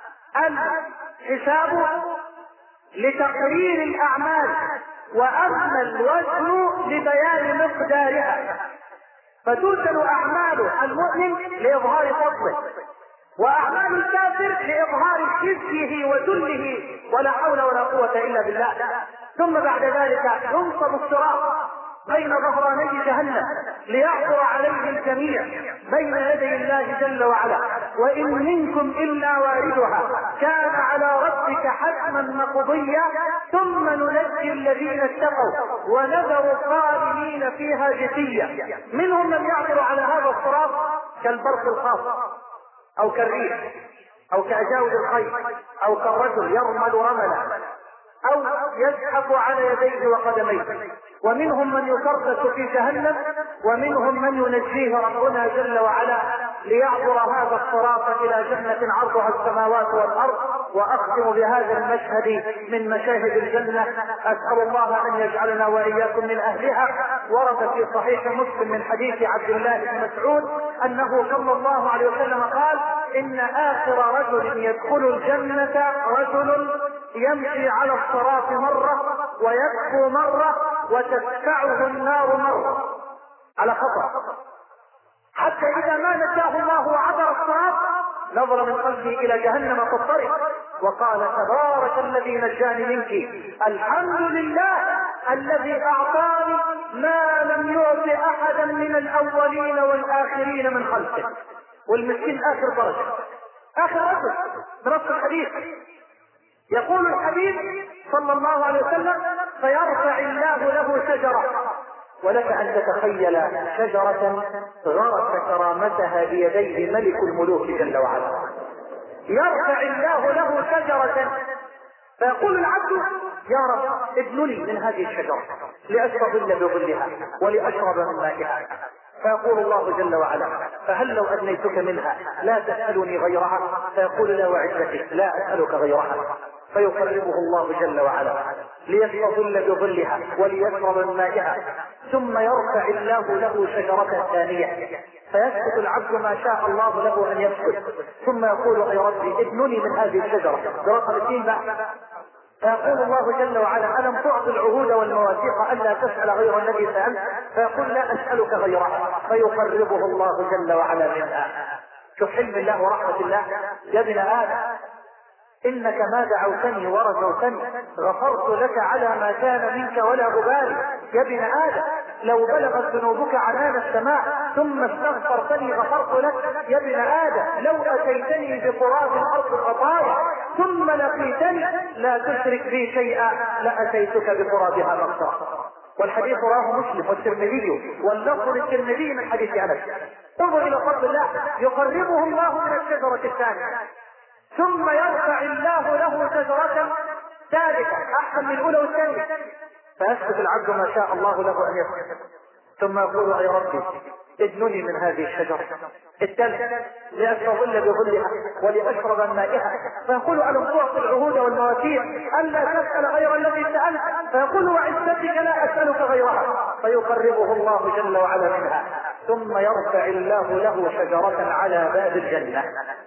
الحساب لتقرير الأعمال وأما الوزن لبيان مقدارها، فتوزن أعمال المؤمن لإظهار فضله وأعمال الكافر لإظهار خزيه وذله ولا حول ولا قوة إلا بالله. ثم بعد ذلك ينصب الصراط بين ظهراني جهنم ليعثر عليه الجميع بين يدي الله جل وعلا. وإن منكم إلا واردها كان على ربك حتما مقضيا ثم ننجي الذين اتقوا ونذر الظالمين فيها جثيا. منهم من يعثر على هذا الصراط كالبرق الخاص أو كالريح أو كأجاود الخيل أو كالرجل يرمل رملا أو يزحف على يديه وقدميه. ومنهم من يكرس في جهنم ومنهم من ينجيه ربنا جل وعلا ليعبر هذا الصراط إلى جنة عرضها السماوات والأرض. وأختم بهذا المشهد من مشاهد الجنة، أسأل الله أن يجعلنا وإياكم من أهلها. ورد في صحيح مسلم من حديث عبد الله بن مسعود أنه صلى الله عليه وسلم قال إن آخر رجل يدخل الجنة رجل يمشي على الصراط مرة ويكفو مرة وتدفعه النار مرة على خطأ، حتى حتى إذا ما نجاه الله وعبر الصراط نظر من قلبه إلى جهنم تضطرب وقال تبارك الذي نجاني منك، الحمد لله الذي أعطاني ما لم يعط أحدا من الأولين والآخرين من خلقه. والمسكين آخر درجة، آخر رجل بنص الحديث. يقول الحبيب صلى الله عليه وسلم فيرفع الله له شجرة، ولك أن تتخيل شجرة غرس كرامتها بيديه ملك الملوك جل وعلا. يرفع الله له شجرة فيقول العبد يا رب ابنني من هذه الشجرة لأستظل بظلها ولأشرب من مائها. فيقول الله جل وعلا فهل لو أدنيتك منها لا تسألني غيرها؟ فيقول لا وعزتك لا أسألك غيرها. فيقربه الله جل وعلا ليستظل بظلها وليشرب من مائها. ثم يرفع الله له شجرة ثانية فيسكت العبد ما شاء الله له أن يسكت. ثم يقول أي ربي ابنني من هذه الشجرة برقم اثنين بعد. فيقول الله جل وعلا ألم تعطي العهود والمواثيق ألا تسأل غير الذي سألت؟ فيقول لا أسألك غيرها. فيقربه الله جل وعلا منها. شوف حلم الله ورحمة الله. يا ابن آدم إنك ما دعوتني ورجوتني غفرت لك على ما كان منك ولا أبالي. يا ابن آدم لو بلغت ذنوبك عنان السماء ثم استغفرتني غفرت لك. يا ابن آدم لو أتيتني بقراب الأرض خطايا ثم لقيتني لا تشرك بي شيئا لأتيتك بقرابها مغفرة. والحديث رواه مسلم والترمذي واللفظ للترمذي من حديث أنس. انظر إلى فضل الله يقربه الله من الشجرة الثانية ثم يرفع الله له شجرة ثالثة أحسن من الأولى والثانية. فيسكت العبد ما شاء الله له أن يسكت. ثم يقول يا ربي ادنني من هذه الشجرة الثالثة لأستظل بظلها ولأشرب من مائها. فيقول ألم تعطي العهود والمواثيق ألا تسأل غير الذي سألت؟ فيقول وعزتك لا أسألك غيرها. فيقربه الله جل وعلا منها. ثم يرفع الله له شجرة على باب الجنة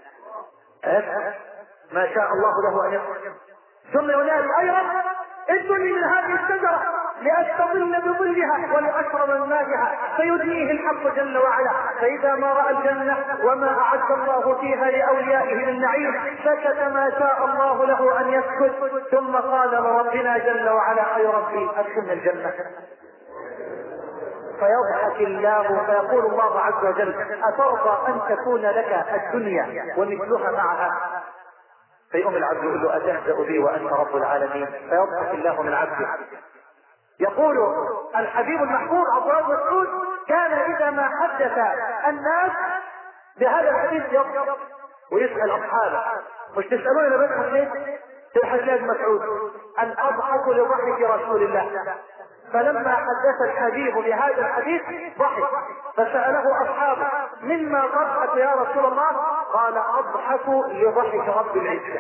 ما شاء الله له أن يسكت. ثم ينادي أي رب ادني من هذه الشجرة لأستظل بظلها ولأشرب من مائها. فيدنيه الحق جل وعلا. فإذا ما رأى الجنة وما أعد الله فيها لأوليائه من نعيم سكت ما شاء الله له أن يسكت. ثم قال لربنا جل وعلا أي ربي أدخلنا الجنة. فيضحك الله فيقول الله عز وجل أترضى أن تكون لك الدنيا ومثلها معها؟ فيقوم العبد يقول له أتهزأ بي وأنت رب العالمين؟ فيضحك الله من عبده. يقول الحبيب المحبوب عبد الله بن مسعود كان إذا ما حدث الناس بهذا الحديث يضحك ويسأل أصحابه مش تسألون أنا بضحك ليه؟ تضحك ليه ابن مسعود؟ أن أضحك لضحك رسول الله. فلما حدث الحبيب بهذا الحديث ضحك فسأله أصحابه مما تضحك يا رسول الله؟ قال أضحك لضحك رب العزة.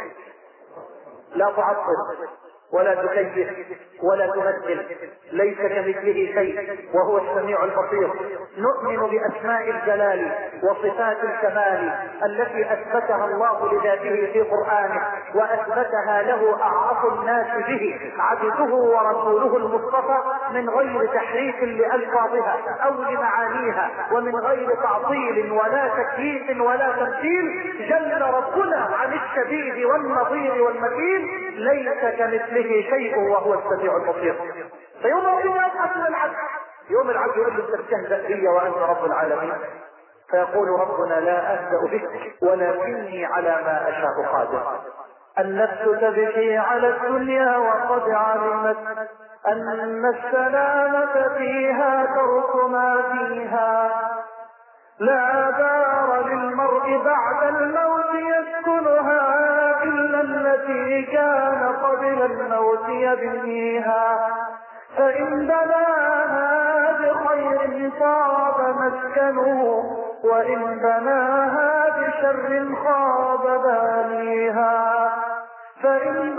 لا تعطل ولا تكيف ولا تمثل ليس كمثله شيء وهو السميع البصير. نؤمن بأسماء الجلال وصفات الكمال التي أثبتها الله لذاته في قرآنه وأثبتها له أعرف الناس به عبده ورسوله المصطفى من غير تحريف لألفاظها أو لمعانيها ومن غير تعطيل ولا تكييف ولا تمثيل. جل ربنا عن الشبيه والنظير والمثيل ليس كمثله شيء وهو السميع البصير. فيوم ربنا يبحث من العبد يوم العبد يقول له انت بتهزأ بي وانت رب العالمين. فيقول ربنا لا أهزأ بك ولكني على ما أشاء قادر. النفس تبكي على الدنيا وقد علمت أن السلامة فيها ترك ما فيها. لا دار للمرء بعد الموت يسكنها إلا التي كان قبل الموت يبنيها. فإن بناها بخير طاب مسكنه وإن بناها بشر خاب بانيها. فإن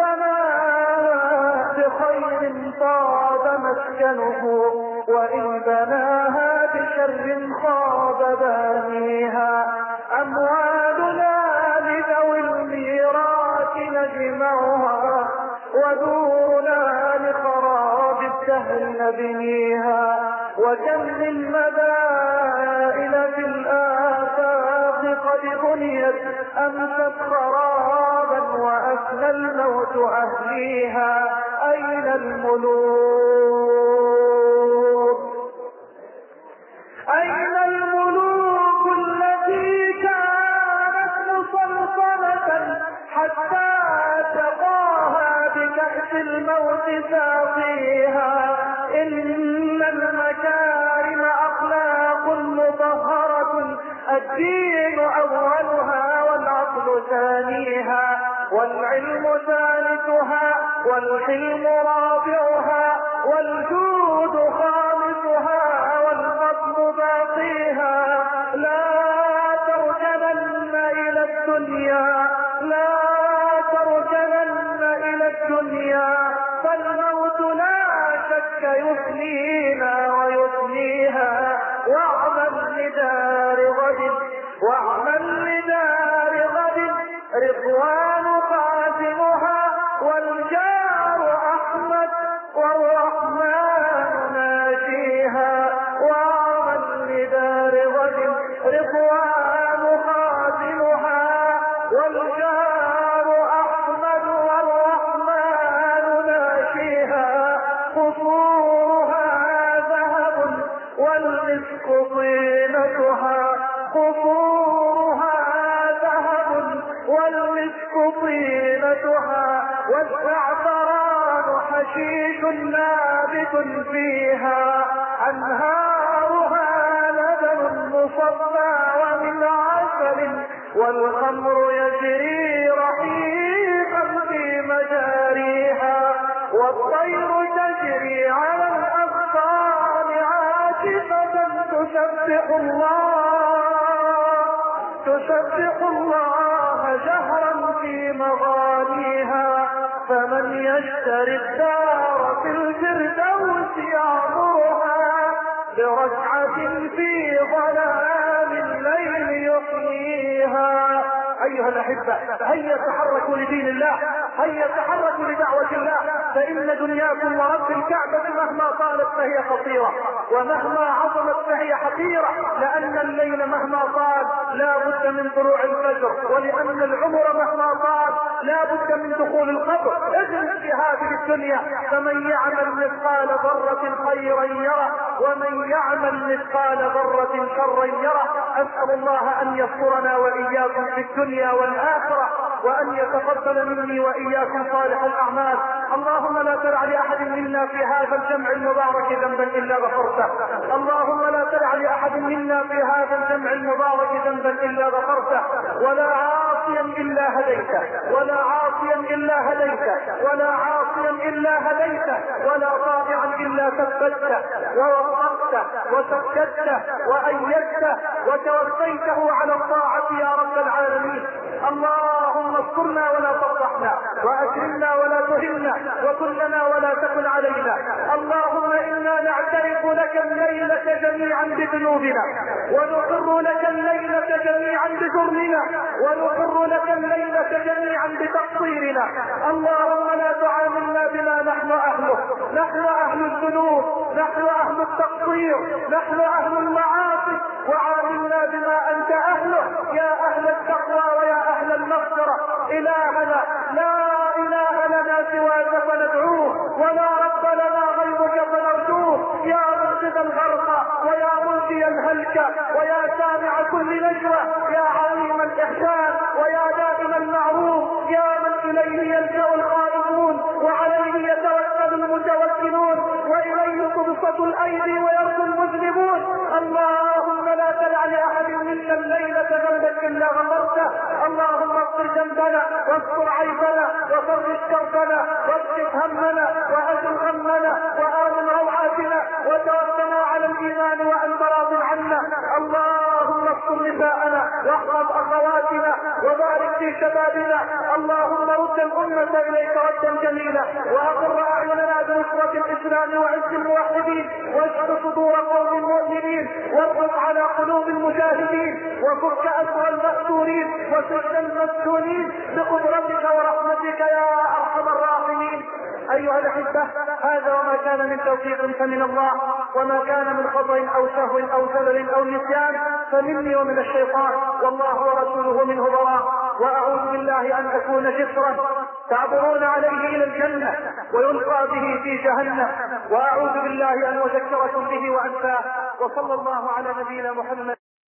بناها بخير طاب مسكنه وإن بناها بشر خاب بانيها. أموالنا لذوي الميراث نجمعها ودورنا لخراب الدهر نبنيها، وكم من مدائن في الآفاق قد بنيت أمست خرابا وأفنى الموت أهليها. أين الملوك؟ أين الملوك التي كانت مسلطنة حتى تقاها بكأس الموت ساقيها؟ إن المكارم أخلاق مطهرة، الدين أولها والعقل ثانيها، والعلم ثالثها، والحلم رابعها، والجود خامسها، والفضل باقيها. لا تركنن إلى الدنيا، لا تركنن إلى الدنيا، فالموت لا شك يفنينا ويفنيها. واعمل لدار غد، واعمل لدار غد، رضوان قاسمها، والجار أحمد والرحمن ناجيها. واعمل لدار غد، رضوان قاسمها، والجار أحمد والرحمن ناجيها. قصورها ذهب والمسك طينتها، قصورها ذهب والمسك طينتها، والزعفران حشيش نابت فيها. أنهارها لبن مصفى ومن عسل، والخمر يجري رحيقا في مجاريها. والطير تجري على الأغصان عاكفة تسبح الله، تسبح الله جهرا في مغانيها. فمن يشتري الدار في الفردوس يعمرها، بركعة في ظلام الليل يحييها. أيها الأحبة، هيا تحركوا لدين الله، هيا تحركوا لدعوة الله، فإن دنياكم ورب الكعبة مهما طالت فهي خطيرة، ومهما عظمت فهي حقيرة. لأن الليل مهما طال لا بد من طلوع الفجر، ولأن العمر مهما طال لا بد من دخول القبر. اجلس في هذه الدنيا، فمن يعمل مثقال ذرة خيرا يره، ومن يعمل مثقال ذرة شرا يره. أسأل الله أن يسترنا وإياكم في الدنيا والآخرة، وأن يتقبل مني وإياكم صالح الأعمال. اللهم لا تدع لأحد منا في هذا الجمع المبارك ذنبا إلا غفرته، اللهم لا تدع لأحد منا في هذا الجمع المبارك ذنبا إلا غفرته، ولا عاصيا إلا هديته، ولا عاصيا إلا هديته، ولا عاصيا إلا هديته، ولا طائعا إلا ثبته ووفقته وسددته وأيدته وتوفيته على الطاعة يا رب العالمين. اللهم اذكرنا ولا تفضحنا، واكرمنا ولا تهنا، وكلنا ولا تكن علينا. اللهم انا نعترف لك الليلة جميعا بذنوبنا، ونقر لك الليلة جميعا بجرمنا، ونقر لك الليلة جميعا بتقصيرنا. اللهم لا تعاملنا بما نحن اهله، نحن اهل الذنوب، نحن اهل التقصير، نحن اهل المعاصي، وعاملنا بما انت اهله يا اهل التقوى ويا اهل المغفرة. الهنا لا اله لنا سواك فندعوه، ولا رب لنا غيرك فنرجوه. يا منقذ الغرق، ويا منجي الهلك، ويا سامع كل نجوى، يا عظيم الاحسان، ويا دائم المعروف، يا من اليه يلجا الخائفون، وعليه يتوكل المتوكلون، واليه تبسط الايدي ويرجو المذنبون. اللهم لا تدع لاحد منا الليله ذنبا الا غفرته. اللهم اغفر ذنبنا، واستر عيبنا، وفرج كربنا، واكشف همنا، واجل غمنا، وامن روعاتنا، وتوفنا على الايمان وانت راض عنا. اللهم استر نساءنا، واحفظ اخواتنا، وبارك في شبابنا. اللهم رد الامه اليك ردا جميلا، واقر اعيننا بنصره الاسلام وعز الموحدين، واشف صدور قوم المؤمنين، واربط على قلوب المجاهدين، وفك اسر المأسورين، وسجن المسجونين بقدرتك ورحمتك يا ارحم الراحمين. أيها الأحبة، هذا وما كان من توفيق فمن الله، وما كان من خطأ أو سهو أو زلل أو نسيان فمني ومن الشيطان، والله ورسوله منه براء. وأعوذ بالله أن أكون جسرا تعبرون عليه إلى الجنة ويلقى به في جهنم، وأعوذ بالله أن أذكركم به وأنساه. وصلى الله على نبينا محمد.